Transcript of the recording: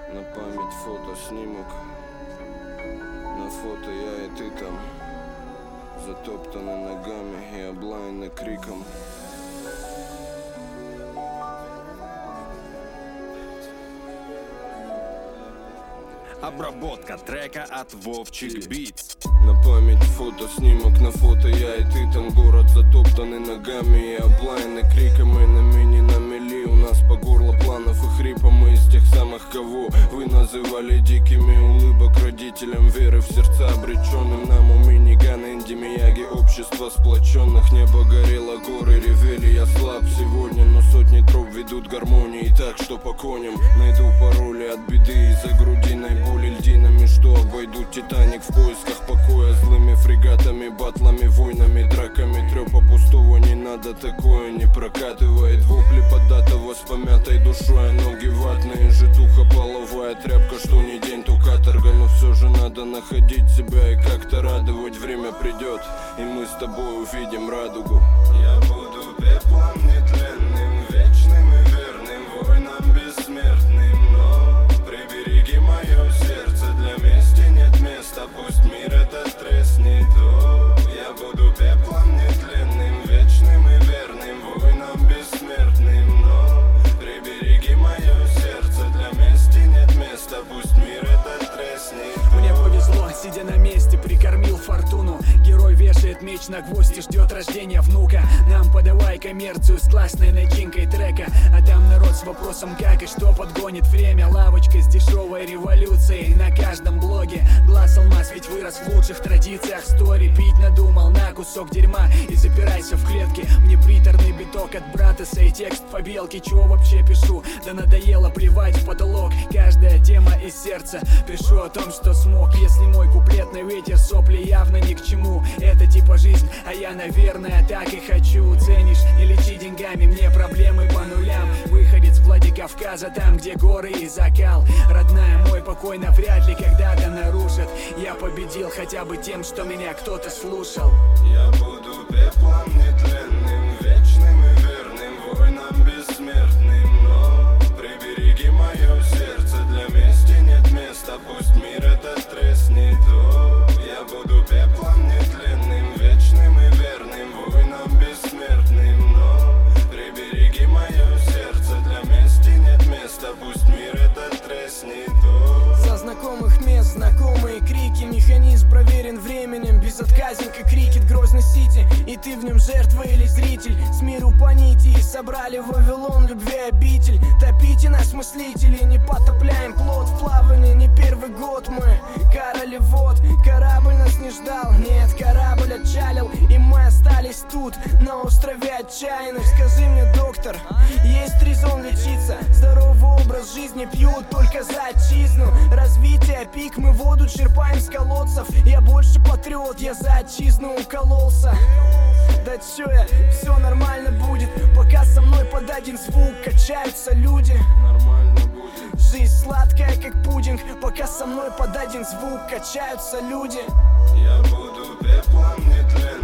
На память фотоснимок. На фото я и ты там, затоптаны ногами и облаяны криком. Обработка трека от Вовчик Битс. На память фотоснимок, на фото я и ты там. Город затоптанный ногами и облаяны криком. И на мини на мели у нас по горло планов и хрипа. Мы из тех самых, кого вы называли дикими. Улыбок родителям, веры в сердца обреченным. Нам у минигана, инди Мияги, общество сплоченных. Небо горело, горы ревели, я слаб сегодня. Но сотни троп ведут гармонии так, что по коням найду пароли от беды из-за грудиной боли льдинами, что обойдут Титаник в поисках покоя. Злыми фрегатами, батлами, войнами, драками. Трёпа пустого не надо, такое не прокатывает. Вопли податого с помятой душой, а ноги ватные. Житуха половая тряпка, что не день, то каторга. Но все же надо находить себя и как-то радовать. Время придет, и мы с тобой увидим радугу. Я буду пеплом нетленным, вечным и верным, воинам бессмертным. Но прибереги мое сердце, для мести нет места, пусть мир этот треснет. О, я буду пеплом нетленным, вечным и верным, воинам бессмертным. Но прибереги мое сердце, для мести нет места, пусть мир этот треснет. Мне повезло, сидя на месте, прикормил фортуну. Герой вешает меч на гвоздь и ждет рождения внука. Нам подавай коммерцию с классной начинкой трека. А там народ с вопросом как и что подгонит время. Лавочка с дешевой революцией на каждом блоге. Глаз алмаз ведь вырос в лучших традициях стори. Пить надумал на кусок дерьма и запирайся в клетке. Мне приторный биток от братаса и текст побелки. Чего вообще пишу? Да надоело плевать в потолок. Каждая тема из сердца. Пишу о том, что смог. Если мой куплетный ветер, сопли явно ни к чему. Это типа жизнь, а я, наверное, так и хочу. Ценишь, не лечи деньгами, мне проблемы по нулям. Выходец Владикавказа, там, где горы и закал. Родная, мой покой навряд ли когда-то нарушит. Я победил хотя бы тем, что меня кто-то слушал. Я буду пеплом нетленным, вечным и верным, воинам бессмертным. Но прибереги мое сердце, для мести нет места, пусть мир этот треснет. О, я буду пеплом нетленным, вечным и верным, воинам бессмертным. Но прибереги мое сердце, для мести нет места, пусть мир этот треснет. О. За знакомых мест знакомые крики. Механизм проверен временем, безотказен как крикет. Грозный Сити, и ты в нем жертва или зритель. С миру по нити и собрали Вавилон любви обитель. Топите нас, мыслители, не потопляем плот в плавании. Не первый год мы короли вод. Корабль нас не ждал, нет, корабль отчалил. И мы остались тут, на острове отчаянных. Скажи мне, доктор, есть резон лечиться? Здоровый образ жизни пьют только за отчизну. Развитие, пик, мы воду черпаем с колодцев. Я больше патриот, я за отчизну укололся. Да чё я, все нормально будет, пока со мной под один звук качаются люди. Нормально будет. Жизнь сладкая, как пудинг, пока со мной под один звук качаются люди. Я буду пеплом нетленным.